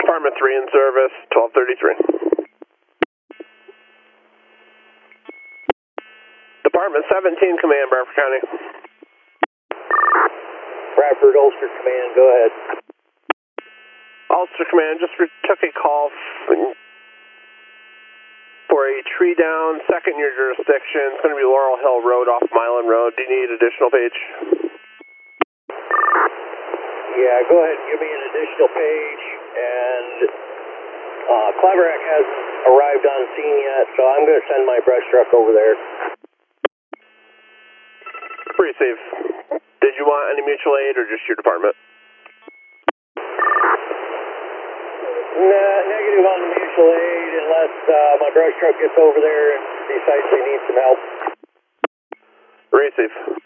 Department 3 in service, 1233. Department 17, Command, Bradford County. Bradford, Ulster Command, go ahead. Ulster Command, just took a call for a tree down, second in your jurisdiction. It's going to be Laurel Hill Road off Milan Road. Do you need additional page? Yeah, go ahead and give me an additional page. And Claverack hasn't arrived on scene yet, so I'm going to send my brush truck over there. Receive. Did you want any mutual aid or just your department? Negative on the mutual aid unless my brush truck gets over there and decides they need some help. Receive.